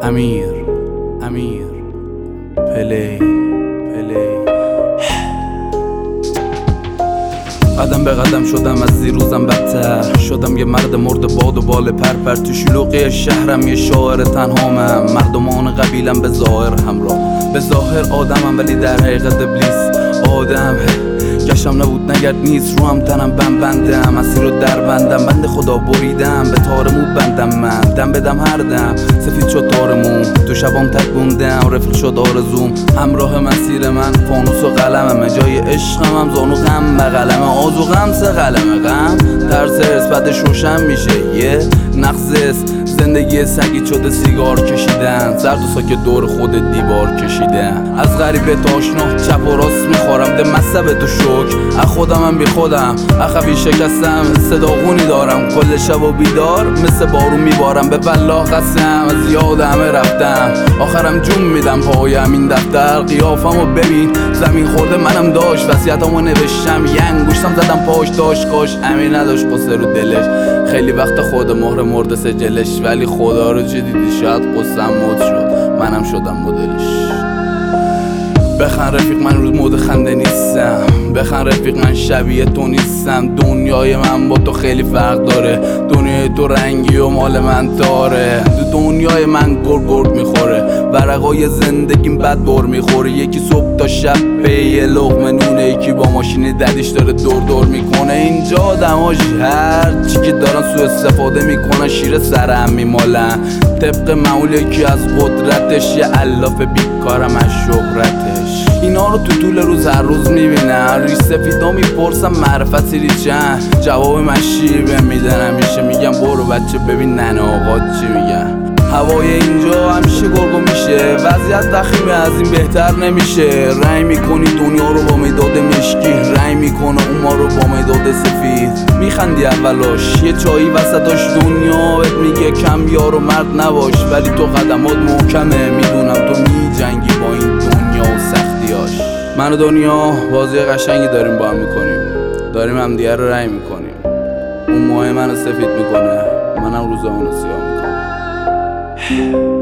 امیر پلی قدم به قدم شدم از دیروزم بدتر شدم، یه مرد مرد باد و بال پرپر تو شلوغی شهرم، یه شاعر تنهامم. مردمان قبیلم به ظاهر همراه، به ظاهر آدمم ولی در حقیقت ابلیس آدم. گشتم نبود نگرد نیست، رو هم تنم بندم، مسیر رو در بندم، بند خدا بریدم، به تار مو بندم، من دم بدم هر دم سفید شد تارمون، تو شبام تک بوندم، رفیق شد آرزوم، همراه مسیر من فانوس و قلمم، جای عشقم هم زانو غم بقلم، آز و غم سه قلم غم، ترس ارس بعدش روشن میشه یه نقص زندگی سگی شده سیگار کشیدن، سرد و ساکت دور خود دیوار کشیدن، از غریبه تا آشنا چپ و راست میخورم، ده مصبه تو شکر از خودمم بی خودم، اخوی شکستم صداغونی دارم، کل شب و بیدار مثل بارون میبارم، به والله قسم از یاد همه رفتم، آخرم جون میدم پای همین دفتر، قیافمو ببین زمین خورده منم داشت، وصیتمو نوشتم یه انگوشتم زدم پاش، داشت کاش امیر نداشت قصه رو دلش، خیلی وقت خود مهر مرده سجلش، ولی خدا رو چه دیدی شاید قصم مد شد، منم شدم مدلش. بخن رفیق من روز مود خنده نیستم، بخن رفیق من شبیه تو نیستم، دنیای من با تو خیلی فرق داره، دنیای تو رنگی و مال من داره، تو دنیای من گرگ میخوره، ورقای زندگیم بد بر میخوره، یکی صبح تا شب به یه لقمه نونه، یکی با ماشین ددیش داره دور میکنه، اینجا آدماش هر چی که دارن سوء استفاده میکنن، شیر سرم میمالن طبق معمول، یکی از قدرتش یه الاف بیکارم از شهرتش، اینا رو تو طول روز هر روز میبینم، ریش سفیدا میپرسم معرفتی ریچن، جواب من شیبه میدن، همیشه میگم برو بچه ببین ننه آقا چی میگن، هوای اینجا همیشه گرگو میشه، وضعیت وخیمه از این بهتر نمیشه، رنگ میکنی دنیا رو با مداد مشکی، رنگ میکنه اون ما رو با مداد سفید، میخندی اولاش یه چایی وسطاش، دنیا بهت میگه کم یار و مرد نباش، ولی تو قدمات محکمه، میدونم تو میجنگی با این دنیا و سختیاش، من و دنیا بازی قشنگی داریم با هم میکنیم، داریم هم دیگه رو رنگ میکنیم، اون موهای منو سفید میکنه، منم روزامونو سیاه میکنم.